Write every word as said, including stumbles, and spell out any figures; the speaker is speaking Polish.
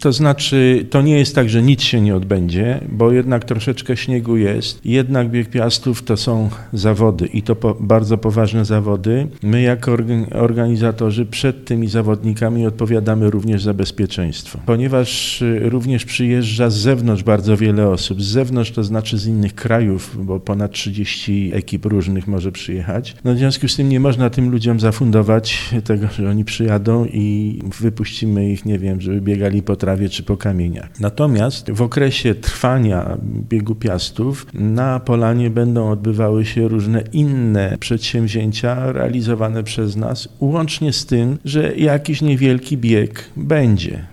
To znaczy, to nie jest tak, że nic się nie odbędzie, bo jednak troszeczkę śniegu jest. Jednak Bieg Piastów to są zawody i to po, bardzo poważne zawody. My jako organizatorzy przed tymi zawodnikami odpowiadamy również za bezpieczeństwo. Ponieważ również przyjeżdża z zewnątrz bardzo wiele osób. Z zewnątrz to znaczy z innych krajów, bo ponad trzydzieści ekip różnych może przyjechać. No w związku z tym nie można tym ludziom zafundować tego, że oni przyjadą i wypuścimy ich, nie wiem, żeby biegali po trawie czy po kamieniach. Natomiast w okresie trwania Biegu Piastów na Polanie będą odbywały się różne inne przedsięwzięcia realizowane przez nas, łącznie z tym, że jakiś niewielki bieg będzie.